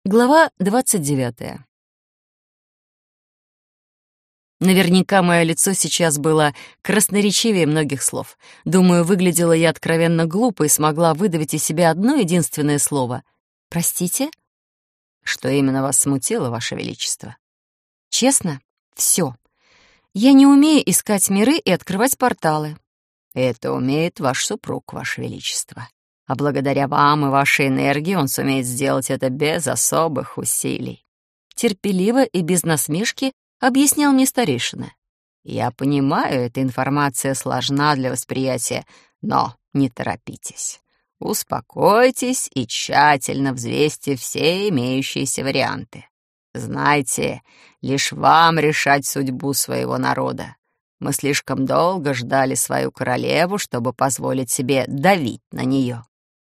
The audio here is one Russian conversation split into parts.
Глава 29. Наверняка мое лицо сейчас было красноречивее многих слов. Думаю, выглядела я откровенно глупо и смогла выдавить из себя одно единственное слово. «Простите?» «Что именно вас смутило, Ваше Величество?» «Честно, все. Я не умею искать миры и открывать порталы». «Это умеет ваш супруг, Ваше Величество. А благодаря вам и вашей энергии он сумеет сделать это без особых усилий». Терпеливо и без насмешки объяснял мне старейшина. «Я понимаю, эта информация сложна для восприятия, но не торопитесь. Успокойтесь и тщательно взвесьте все имеющиеся варианты. Знайте, лишь вам решать судьбу своего народа. Мы слишком долго ждали свою королеву, чтобы позволить себе давить на нее».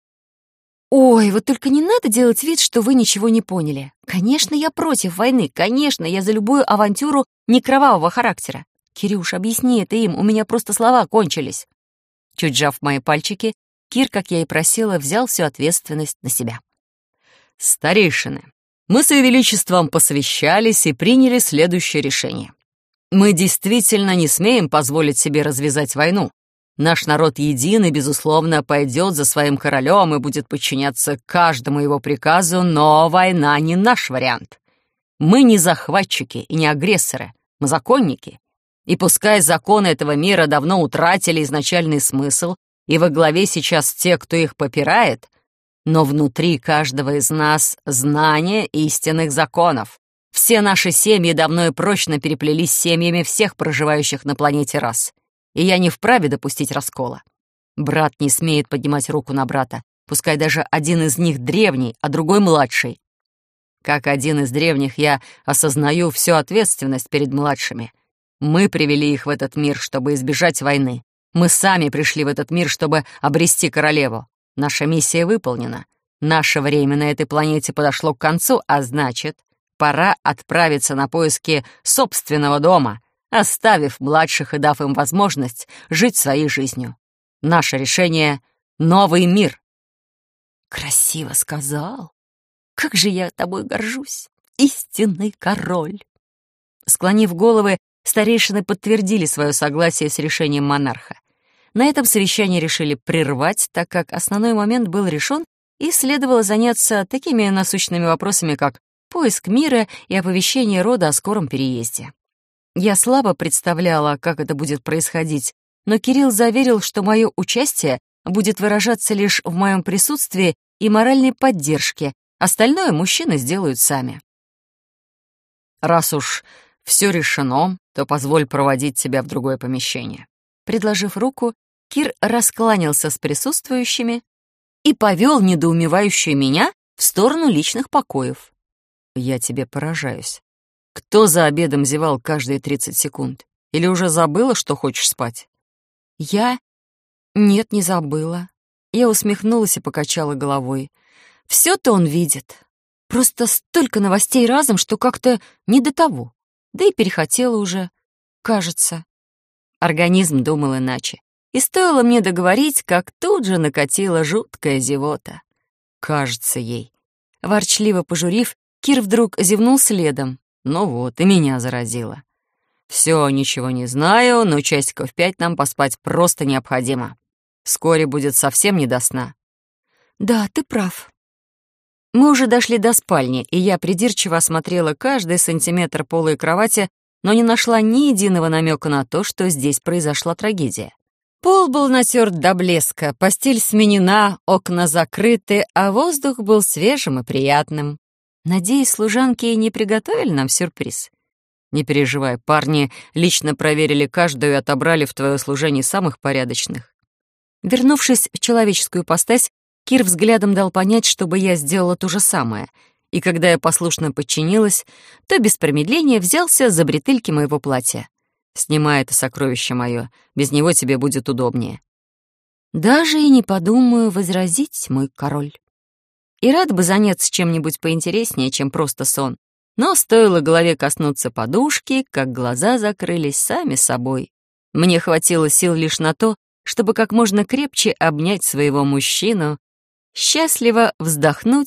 «Ой, вот только не надо делать вид, что вы ничего не поняли. Конечно, я против войны, конечно, я за любую авантюру некровавого характера. Кирюш, объясни это им, у меня просто слова кончились». Чуть сжав мои пальчики, Кир, как я и просила, взял всю ответственность на себя. «Старейшины, мы с Ее Величеством посовещались и приняли следующее решение. Мы действительно не смеем позволить себе развязать войну. Наш народ един и, безусловно, пойдет за своим королем и будет подчиняться каждому его приказу, но война не наш вариант. Мы не захватчики и не агрессоры, мы законники. И пускай законы этого мира давно утратили изначальный смысл, и во главе сейчас те, кто их попирает, но внутри каждого из нас знание истинных законов. Все наши семьи давно и прочно переплелись с семьями всех проживающих на планете рас. И я не вправе допустить раскола. Брат не смеет поднимать руку на брата, пускай даже один из них древний, а другой младший. Как один из древних я осознаю всю ответственность перед младшими. Мы привели их в этот мир, чтобы избежать войны. Мы сами пришли в этот мир, чтобы обрести королеву. Наша миссия выполнена. Наше время на этой планете подошло к концу, а значит, пора отправиться на поиски собственного дома, оставив младших и дав им возможность жить своей жизнью. Наше решение — новый мир». «Красиво сказал. Как же я тобой горжусь, истинный король!» Склонив головы, старейшины подтвердили свое согласие с решением монарха. На этом совещание решили прервать, так как основной момент был решен, и следовало заняться такими насущными вопросами, как поиск мира и оповещение рода о скором переезде. Я слабо представляла, как это будет происходить, но Кирилл заверил, что мое участие будет выражаться лишь в моем присутствии и моральной поддержке, остальное мужчины сделают сами. «Раз уж все решено, то позволь проводить тебя в другое помещение». Предложив руку, Кир раскланялся с присутствующими и повел недоумевающую меня в сторону личных покоев. «Я тебе поражаюсь. Кто за обедом зевал каждые 30 секунд? Или уже забыла, что хочешь спать?» «Я? Нет, не забыла». Я усмехнулась и покачала головой. Все-то он видит. Просто столько новостей разом, что как-то не до того. Да и перехотела уже, кажется. Организм думал иначе. И стоило мне договорить, как тут же накатила жуткая зевота. «Кажется ей». Ворчливо пожурив, Кир вдруг зевнул следом. «Ну вот, и меня заразило. Все, ничего не знаю, но часиков 5 нам поспать просто необходимо. Вскоре будет совсем не до сна». «Да, ты прав». Мы уже дошли до спальни, и я придирчиво осмотрела каждый сантиметр пола и кровати, но не нашла ни единого намека на то, что здесь произошла трагедия. Пол был натерт до блеска, постель сменена, окна закрыты, а воздух был свежим и приятным. Надеюсь, служанки не приготовили нам сюрприз. «Не переживай, парни лично проверили каждую и отобрали в твое служение самых порядочных». Вернувшись в человеческую ипостась, Кир взглядом дал понять, чтобы я сделала то же самое, и когда я послушно подчинилась, то без промедления взялся за бретельки моего платья. «Снимай это сокровище мое, без него тебе будет удобнее». «Даже и не подумаю возразить, мой король». И рад бы заняться чем-нибудь поинтереснее, чем просто сон. Но стоило голове коснуться подушки, как глаза закрылись сами собой. Мне хватило сил лишь на то, чтобы как можно крепче обнять своего мужчину, счастливо вздохнуть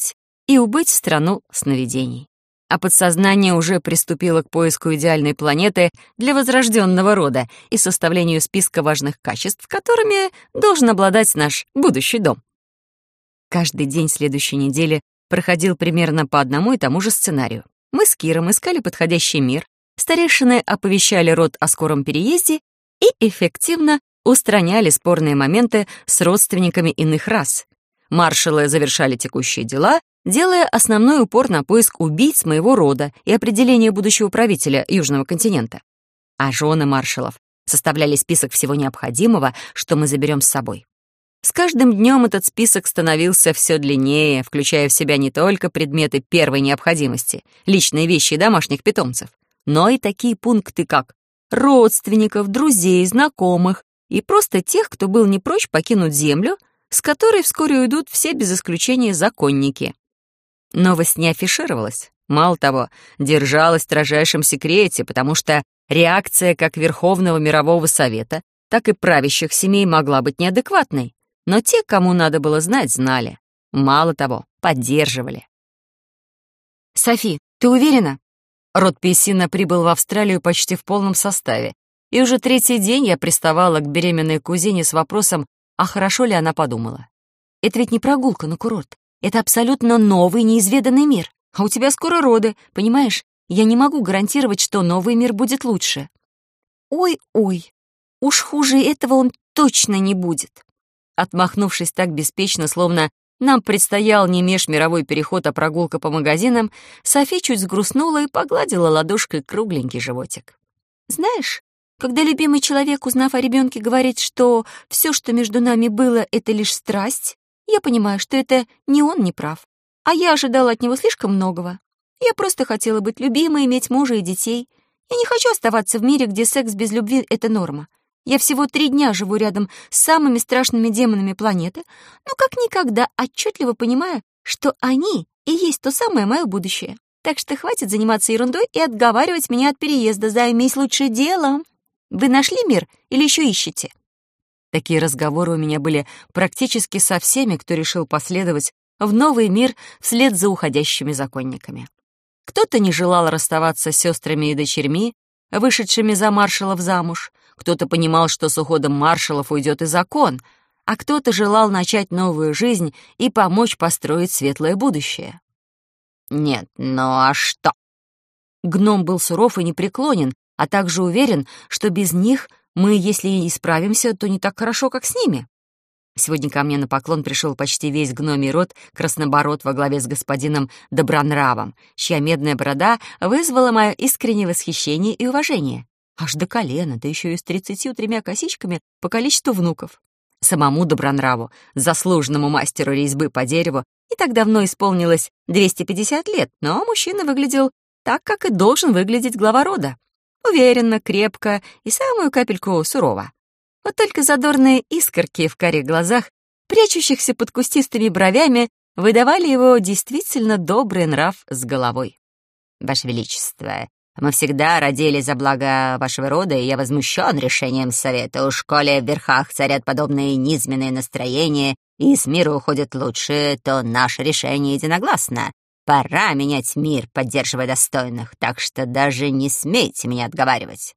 и убыть в страну сновидений. А подсознание уже приступило к поиску идеальной планеты для возрожденного рода и составлению списка важных качеств, которыми должен обладать наш будущий дом. Каждый день следующей недели проходил примерно по одному и тому же сценарию. Мы с Киром искали подходящий мир, старейшины оповещали род о скором переезде и эффективно устраняли спорные моменты с родственниками иных рас. Маршалы завершали текущие дела, делая основной упор на поиск убийц моего рода и определение будущего правителя Южного континента. А жены маршалов составляли список всего необходимого, что мы заберем с собой. С каждым днем этот список становился все длиннее, включая в себя не только предметы первой необходимости, личные вещи и домашних питомцев, но и такие пункты, как родственников, друзей, знакомых и просто тех, кто был не прочь покинуть землю, с которой вскоре уйдут все без исключения законники. Новость не афишировалась. Мало того, держалась в строжайшем секрете, потому что реакция как Верховного мирового совета, так и правящих семей могла быть неадекватной. Но те, кому надо было знать, знали. Мало того, поддерживали. «Софи, ты уверена?» Род Пессина прибыл в Австралию почти в полном составе, и уже третий день я приставала к беременной кузине с вопросом, а хорошо ли она подумала. «Это ведь не прогулка на курорт. Это абсолютно новый, неизведанный мир. А у тебя скоро роды, понимаешь? Я не могу гарантировать, что новый мир будет лучше». «Ой-ой, уж хуже этого он точно не будет». Отмахнувшись так беспечно, словно нам предстоял не межмировой переход, а прогулка по магазинам, Софи чуть сгрустнула и погладила ладошкой кругленький животик. «Знаешь, когда любимый человек, узнав о ребенке, говорит, что все, что между нами было, это лишь страсть, я понимаю, что это не он не прав, а я ожидала от него слишком многого. Я просто хотела быть любимой, иметь мужа и детей. Я не хочу оставаться в мире, где секс без любви — это норма. Я всего 3 дня живу рядом с самыми страшными демонами планеты, но как никогда отчетливо понимаю, что они и есть то самое мое будущее. Так что хватит заниматься ерундой и отговаривать меня от переезда. Займись лучше делом. Вы нашли мир или еще ищете?» Такие разговоры у меня были практически со всеми, кто решил последовать в новый мир вслед за уходящими законниками. Кто-то не желал расставаться с сестрами и дочерьми, вышедшими за маршалов замуж, кто-то понимал, что с уходом маршалов уйдет и закон, а кто-то желал начать новую жизнь и помочь построить светлое будущее. «Нет, ну а что?» Гном был суров и непреклонен, а также уверен, что без них мы, если и справимся, то не так хорошо, как с ними. Сегодня ко мне на поклон пришел почти весь гномий род Краснобород во главе с господином Добронравом, чья медная борода вызвала мое искреннее восхищение и уважение. Аж до колена, да еще и с 33 косичками по количеству внуков. Самому Добронраву, заслуженному мастеру резьбы по дереву, не так давно исполнилось 250 лет, но мужчина выглядел так, как и должен выглядеть глава рода. Уверенно, крепко и самую капельку сурово. Вот только задорные искорки в карих глазах, прячущихся под кустистыми бровями, выдавали его действительно добрый нрав с головой. «Ваше Величество, мы всегда родили за благо вашего рода, и я возмущен решением совета. Уж коли в верхах царят подобные низменные настроения, и с мира уходит лучше, то наше решение единогласно. Пора менять мир, поддерживая достойных, так что даже не смейте меня отговаривать».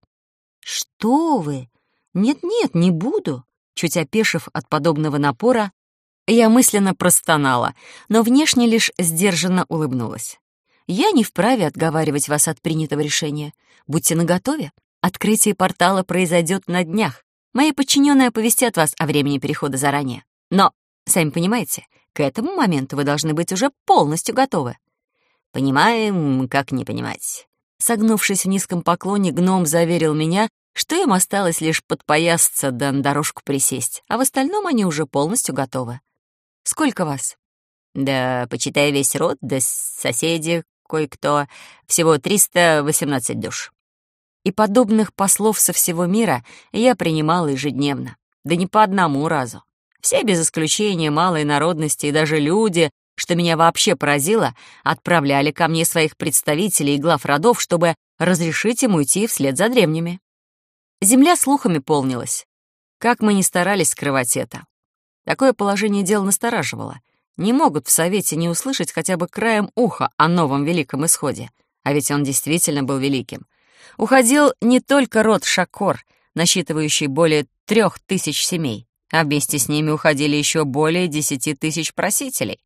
«Что вы? Нет-нет, не буду». Чуть опешив от подобного напора, я мысленно простонала, но внешне лишь сдержанно улыбнулась. «Я не вправе отговаривать вас от принятого решения. Будьте наготове. Открытие портала произойдет на днях. Мои подчиненные оповестят вас о времени перехода заранее. Но, сами понимаете, к этому моменту вы должны быть уже полностью готовы». «Понимаем, как не понимать». Согнувшись в низком поклоне, гном заверил меня, что им осталось лишь подпоясаться да на дорожку присесть, а в остальном они уже полностью готовы. «Сколько вас?» «Да, почитай весь род, да соседи, кое-кто, всего 318 душ». И подобных послов со всего мира я принимала ежедневно, да не по одному разу. Все без исключения малой народности и даже люди, что меня вообще поразило, отправляли ко мне своих представителей и глав родов, чтобы разрешить им уйти вслед за древними. Земля слухами полнилась. Как мы ни старались скрывать это. Такое положение дел настораживало. не могут в Совете не услышать хотя бы краем уха о новом великом исходе. А ведь он действительно был великим. Уходил не только род Шакор, насчитывающий более 3000 семей, а вместе с ними уходили еще более 10 000 просителей.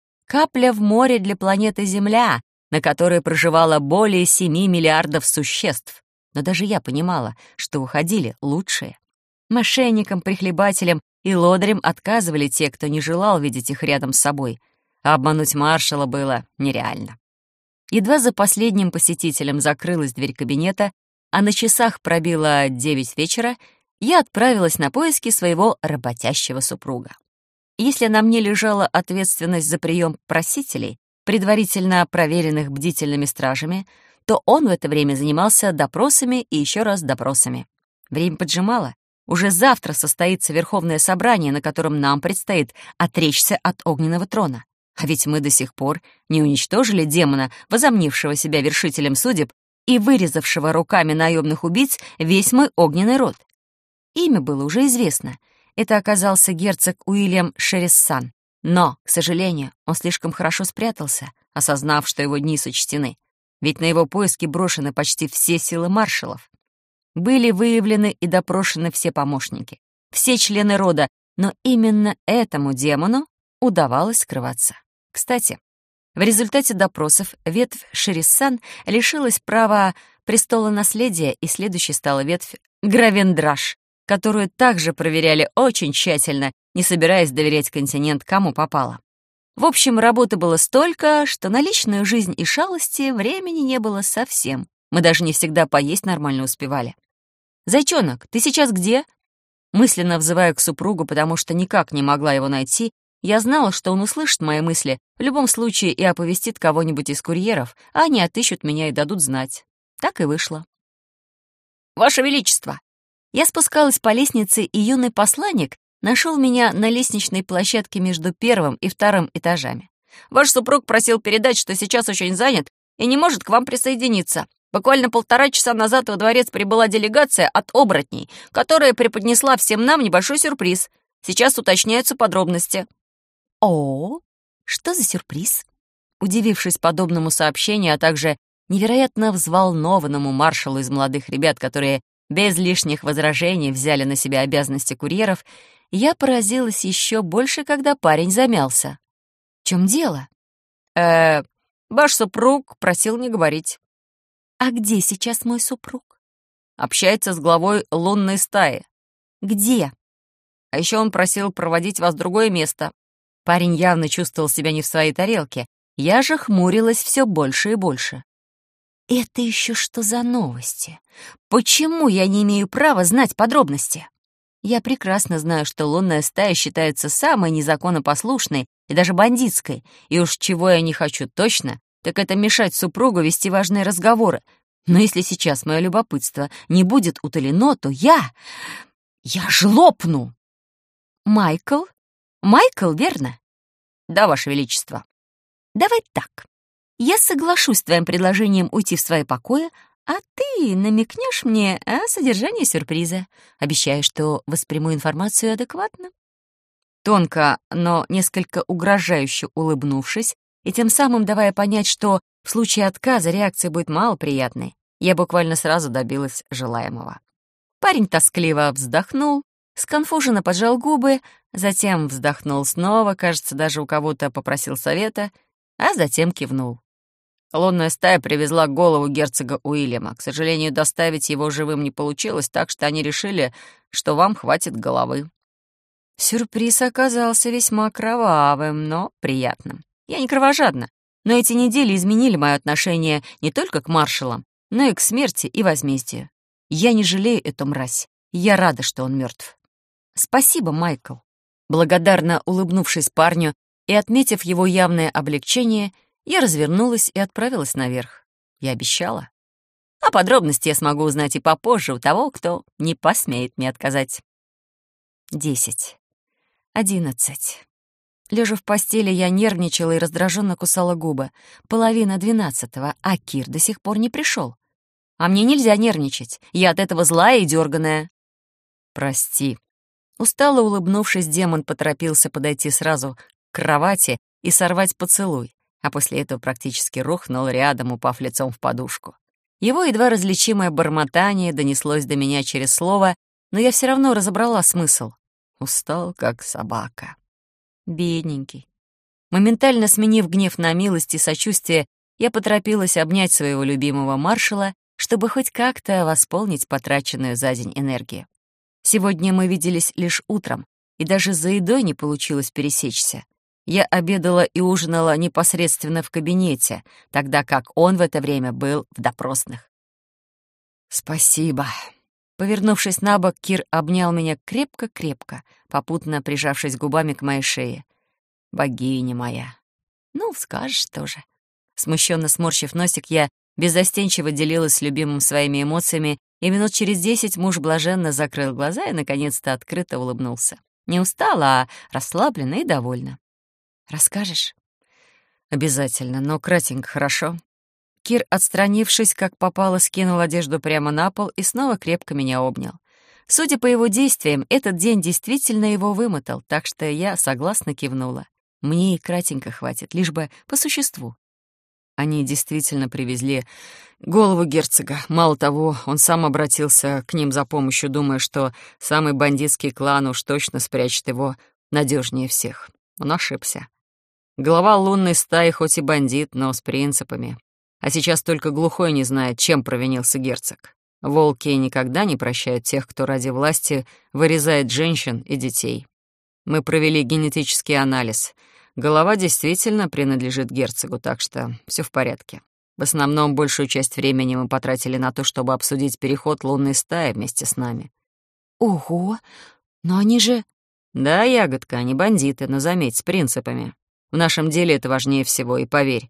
Капля в море для планеты Земля, на которой проживало более 7 миллиардов существ. Но даже я понимала, что уходили лучшие. Мошенникам, прихлебателям и лодырям отказывали те, кто не желал видеть их рядом с собой, а обмануть маршала было нереально. Едва за последним посетителем закрылась дверь кабинета, а на часах пробило 9 вечера, я отправилась на поиски своего работящего супруга. Если на мне лежала ответственность за прием просителей, предварительно проверенных бдительными стражами, то он в это время занимался допросами и еще раз допросами. Время поджимало. Уже завтра состоится Верховное собрание, на котором нам предстоит отречься от огненного трона. А ведь мы до сих пор не уничтожили демона, возомнившего себя вершителем судеб и вырезавшего руками наемных убийц весь мой огненный род. Имя было уже известно. Это оказался герцог Уильям Шериссан. Но, к сожалению, он слишком хорошо спрятался, осознав, что его дни сочтены. Ведь на его поиски брошены почти все силы маршалов. Были выявлены и допрошены все помощники, все члены рода, но именно этому демону удавалось скрываться. Кстати, в результате допросов ветвь Шериссан лишилась права престола наследия, и следующей стала ветвь Гравендраш, которую также проверяли очень тщательно, не собираясь доверять континент кому попало. В общем, работы было столько, что на личную жизнь и шалости времени не было совсем. Мы даже не всегда поесть нормально успевали. «Зайчонок, ты сейчас где?» Мысленно взывая к супругу, потому что никак не могла его найти, я знала, что он услышит мои мысли в любом случае и оповестит кого-нибудь из курьеров, а они отыщут меня и дадут знать. Так и вышло. «Ваше Величество!» Я спускалась по лестнице, и юный посланник нашел меня на лестничной площадке между первым и вторым этажами. «Ваш супруг просил передать, что сейчас очень занят и не может к вам присоединиться. Буквально 1,5 часа назад во дворец прибыла делегация от оборотней, которая преподнесла всем нам небольшой сюрприз. Сейчас уточняются подробности». «О, что за сюрприз?» Удивившись подобному сообщению, а также невероятно взволнованному маршалу из молодых ребят, которые без лишних возражений взяли на себя обязанности курьеров, я поразилась еще больше, когда парень замялся. «В чем дело?» Ваш супруг просил не говорить». «А где сейчас мой супруг?» «Общается с главой лунной стаи». «Где?» «А еще он просил проводить вас в другое место». Парень явно чувствовал себя не в своей тарелке. Я же хмурилась все больше и больше. «Это еще что за новости? Почему я не имею права знать подробности?» Я прекрасно знаю, что лунная стая считается самой незаконопослушной и даже бандитской, и уж чего я не хочу точно, так это мешать супругу вести важные разговоры. Но если сейчас мое любопытство не будет утолено, то я жлопну. «Майкл? Майкл, верно?» «Да, Ваше Величество». «Давай так. Я соглашусь с твоим предложением уйти в свои покои, а ты намекнешь мне о содержании сюрприза. Обещаю, что восприму информацию адекватно». Тонко, но несколько угрожающе улыбнувшись, и тем самым давая понять, что в случае отказа реакция будет малоприятной, я буквально сразу добилась желаемого. Парень тоскливо вздохнул, сконфуженно поджал губы, затем вздохнул снова, кажется, даже у кого-то попросил совета, а затем кивнул. Лунная стая привезла голову герцога Уильяма. К сожалению, доставить его живым не получилось, так что они решили, что вам хватит головы. Сюрприз оказался весьма кровавым, но приятным. Я не кровожадна, но эти недели изменили мое отношение не только к маршалам, но и к смерти и возмездию. Я не жалею эту мразь. Я рада, что он мертв. Спасибо, Майкл. Благодарно улыбнувшись парню и отметив его явное облегчение, я развернулась и отправилась наверх. Я обещала. А подробности я смогу узнать и попозже у того, кто не посмеет мне отказать. 10. 11. Лежа в постели, я нервничала и раздраженно кусала губы. 11:30, а Кир до сих пор не пришел. А мне нельзя нервничать. Я от этого злая и дерганая. «Прости». Устало улыбнувшись, демон поторопился подойти сразу к кровати и сорвать поцелуй, а после этого практически рухнул рядом, упав лицом в подушку. Его едва различимое бормотание донеслось до меня через слово, но я все равно разобрала смысл. Устал, как собака. Бедненький. Моментально сменив гнев на милость и сочувствие, я поторопилась обнять своего любимого маршала, чтобы хоть как-то восполнить потраченную за день энергию. Сегодня мы виделись лишь утром, и даже за едой не получилось пересечься. Я обедала и ужинала непосредственно в кабинете, тогда как он в это время был в допросных. «Спасибо». Повернувшись на бок, Кир обнял меня крепко-крепко, попутно прижавшись губами к моей шее. «Богиня моя». «Ну, скажешь тоже». Смущенно сморщив носик, я беззастенчиво делилась с любимым своими эмоциями, и минут через 10 муж блаженно закрыл глаза и, наконец-то, открыто улыбнулся. Не устала, а расслабленно и довольна. «Расскажешь?» «Обязательно, но кратенько, хорошо?» Кир, отстранившись, как попало, скинул одежду прямо на пол и снова крепко меня обнял. Судя по его действиям, этот день действительно его вымотал, так что я согласно кивнула. Мне и кратенько хватит, лишь бы по существу. Они действительно привезли голову герцога. Мало того, он сам обратился к ним за помощью, думая, что самый бандитский клан уж точно спрячет его надежнее всех. Он ошибся. Глава лунной стаи хоть и бандит, но с принципами. А сейчас только глухой не знает, чем провинился герцог. Волки никогда не прощают тех, кто ради власти вырезает женщин и детей. Мы провели генетический анализ. Голова действительно принадлежит герцогу, так что все в порядке. В основном большую часть времени мы потратили на то, чтобы обсудить переход лунной стаи вместе с нами. Ого, но они же... Да, ягодка, они бандиты, но заметь, с принципами. В нашем деле это важнее всего, и поверь,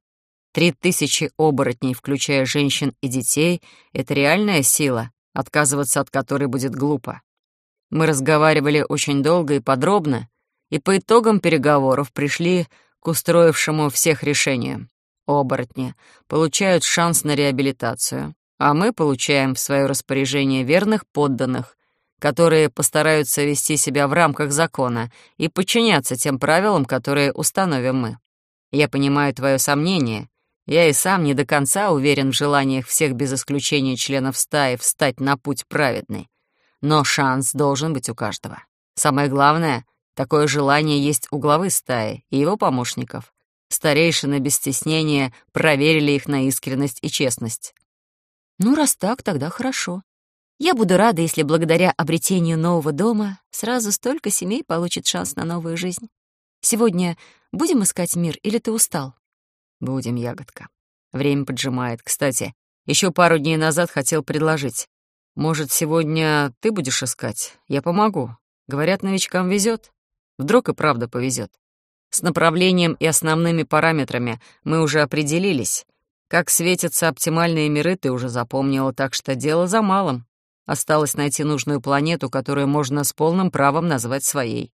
3000 оборотней, включая женщин и детей, — это реальная сила, отказываться от которой будет глупо. Мы разговаривали очень долго и подробно, и по итогам переговоров пришли к устроившему всех решению. Оборотни получают шанс на реабилитацию, а мы получаем в свое распоряжение верных подданных, которые постараются вести себя в рамках закона и подчиняться тем правилам, которые установим мы. Я понимаю твое сомнение. Я и сам не до конца уверен в желаниях всех без исключения членов стаи встать на путь праведный. Но шанс должен быть у каждого. Самое главное, такое желание есть у главы стаи и его помощников. Старейшины без стеснения проверили их на искренность и честность. Ну, раз так, тогда хорошо. Я буду рада, если благодаря обретению нового дома сразу столько семей получит шанс на новую жизнь. Сегодня будем искать мир, или ты устал? Будем, ягодка. Время поджимает. Кстати, еще пару дней назад хотел предложить. Может, сегодня ты будешь искать? Я помогу. Говорят, новичкам везет. Вдруг и правда повезет. С направлением и основными параметрами мы уже определились. Как светятся оптимальные миры, ты уже запомнила, так что дело за малым. Осталось найти нужную планету, которую можно с полным правом назвать своей.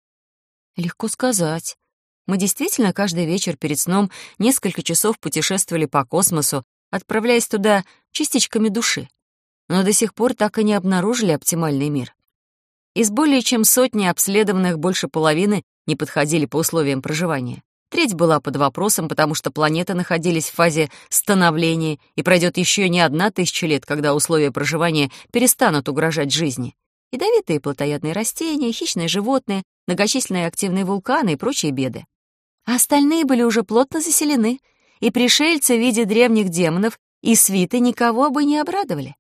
Легко сказать. Мы действительно каждый вечер перед сном несколько часов путешествовали по космосу, отправляясь туда частичками души. Но до сих пор так и не обнаружили оптимальный мир. Из более чем сотни обследованных больше половины не подходили по условиям проживания. Треть была под вопросом, потому что планеты находились в фазе становления, и пройдет еще не 1000 лет, когда условия проживания перестанут угрожать жизни. Ядовитые плотоядные растения, хищные животные, многочисленные активные вулканы и прочие беды. А остальные были уже плотно заселены, и пришельцы в виде древних демонов и свиты никого бы не обрадовали.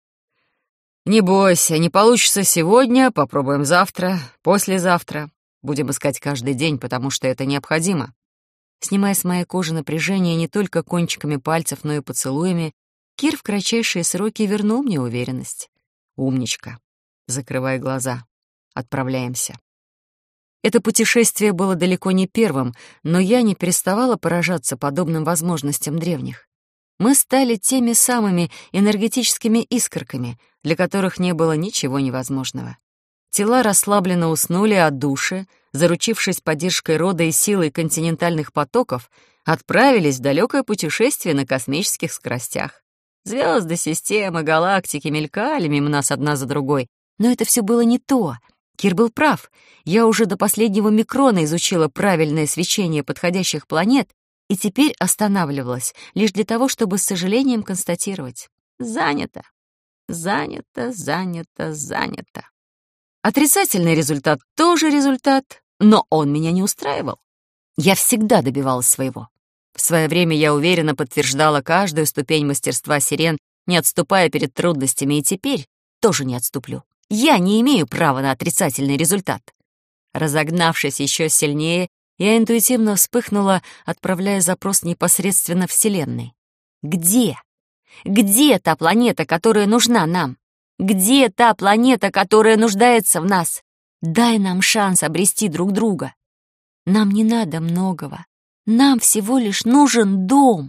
«Не бойся, не получится сегодня, попробуем завтра, послезавтра. Будем искать каждый день, потому что это необходимо». Снимая с моей кожи напряжение не только кончиками пальцев, но и поцелуями, Кир в кратчайшие сроки вернул мне уверенность. «Умничка. Закрывай глаза. Отправляемся». Это путешествие было далеко не первым, но я не переставала поражаться подобным возможностям древних. Мы стали теми самыми энергетическими искорками, для которых не было ничего невозможного. Тела расслабленно уснули, а души, заручившись поддержкой рода и силой континентальных потоков, отправились в далекое путешествие на космических скоростях. Звезды, системы, галактики мелькали мимо нас одна за другой, но это все было не то. Кир был прав. Я уже до последнего микрона изучила правильное свечение подходящих планет и теперь останавливалась лишь для того, чтобы с сожалением констатировать: занято, занято, занято, занято. Отрицательный результат тоже результат, но он меня не устраивал. Я всегда добивалась своего. В свое время я уверенно подтверждала каждую ступень мастерства сирен, не отступая перед трудностями, и теперь тоже не отступлю. Я не имею права на отрицательный результат. Разогнавшись еще сильнее, я интуитивно вспыхнула, отправляя запрос непосредственно Вселенной. Где? Где та планета, которая нужна нам? Где та планета, которая нуждается в нас? Дай нам шанс обрести друг друга. Нам не надо многого. Нам всего лишь нужен дом.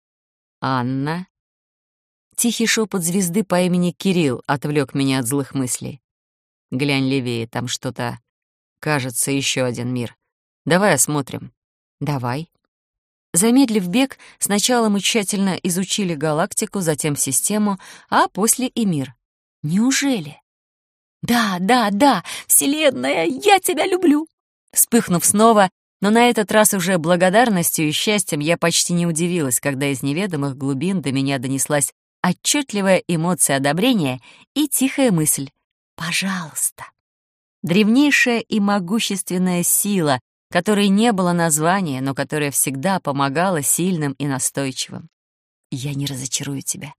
Анна. Тихий шепот звезды по имени Кирилл отвлек меня от злых мыслей. Глянь левее, там что-то... Кажется, еще один мир. Давай осмотрим. Давай. Замедлив бег, сначала мы тщательно изучили галактику, затем систему, а после и мир. Неужели? Да, да, да, Вселенная, я тебя люблю. Вспыхнув снова, но на этот раз уже благодарностью и счастьем, я почти не удивилась, когда из неведомых глубин до меня донеслась отчетливая эмоция одобрения и тихая мысль: «Пожалуйста». Древнейшая и могущественная сила, которой не было названия, но которая всегда помогала сильным и настойчивым. Я не разочарую тебя.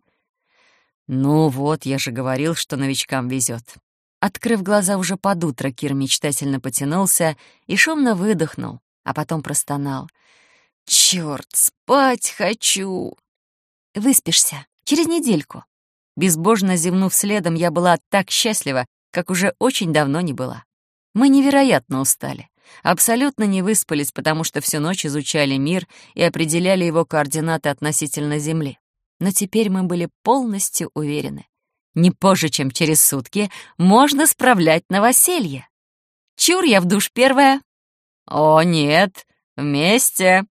Ну вот, я же говорил, что новичкам везет. Открыв глаза уже под утро, Кир мечтательно потянулся и шумно выдохнул, а потом простонал: «Чёрт, спать хочу!» «Выспишься. Через недельку». Безбожно зевнув следом, я была так счастлива, как уже очень давно не была. Мы невероятно устали, абсолютно не выспались, потому что всю ночь изучали мир и определяли его координаты относительно Земли. Но теперь мы были полностью уверены: не позже, чем через сутки, можно справлять новоселье. Чур, я в душ первая. О, нет, вместе.